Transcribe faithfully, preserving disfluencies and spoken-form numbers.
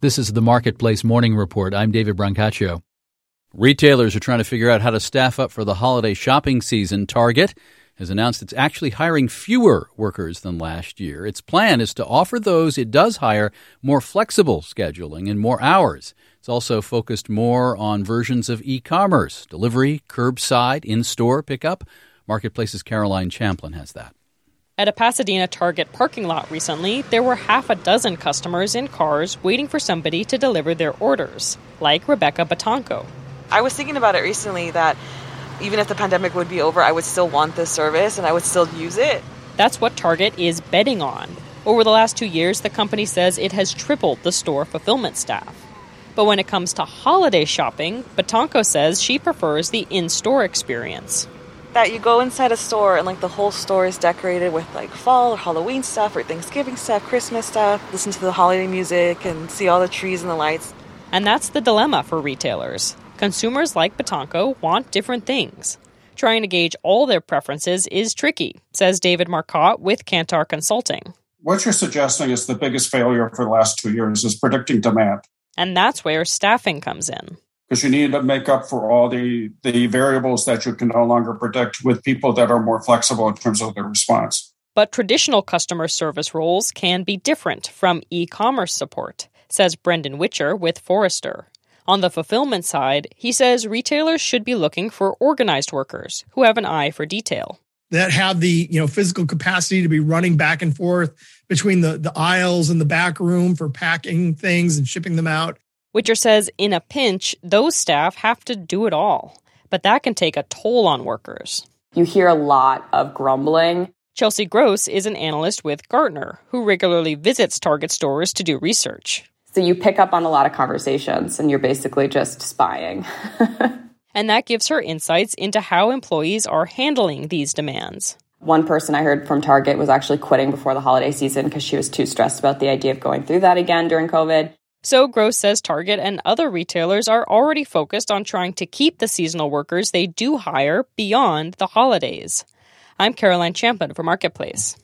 This is the Marketplace Morning Report. I'm David Brancaccio. Retailers are trying to figure out how to staff up for the holiday shopping season. Target has announced it's actually hiring fewer workers than last year. Its plan is to offer those it does hire more flexible scheduling and more hours. It's also focused more on versions of e-commerce, delivery, curbside, in-store pickup. Marketplace's Caroline Champlin has that. At a Pasadena Target parking lot recently, there were half a dozen customers in cars waiting for somebody to deliver their orders, like Rebecca Batanco. I was thinking about it recently that even if the pandemic would be over, I would still want this service and I would still use it. That's what Target is betting on. Over the last two years, the company says it has tripled the store fulfillment staff. But when it comes to holiday shopping, Batanco says she prefers the in-store experience. That you go inside a store and like the whole store is decorated with like fall or Halloween stuff or Thanksgiving stuff, Christmas stuff, listen to the holiday music and see all the trees and the lights. And that's the dilemma for retailers. Consumers like Batanco want different things. Trying to gauge all their preferences is tricky, says David Marcotte with Kantar Consulting. What you're suggesting is the biggest failure for the last two years is predicting demand. And that's where staffing comes in. Because you need to make up for all the, the variables that you can no longer predict with people that are more flexible in terms of their response. But traditional customer service roles can be different from e-commerce support, says Brendan Witcher with Forrester. On the fulfillment side, he says retailers should be looking for organized workers who have an eye for detail. That have the, you know, physical capacity to be running back and forth between the, the aisles and the back room for packing things and shipping them out. Witcher says in a pinch, those staff have to do it all. But that can take a toll on workers. You hear a lot of grumbling. Chelsea Gross is an analyst with Gartner, who regularly visits Target stores to do research. So you pick up on a lot of conversations, and you're basically just spying. And that gives her insights into how employees are handling these demands. One person I heard from Target was actually quitting before the holiday season because she was too stressed about the idea of going through that again during COVID. So Gross says Target and other retailers are already focused on trying to keep the seasonal workers they do hire beyond the holidays. I'm Caroline Champlin for Marketplace.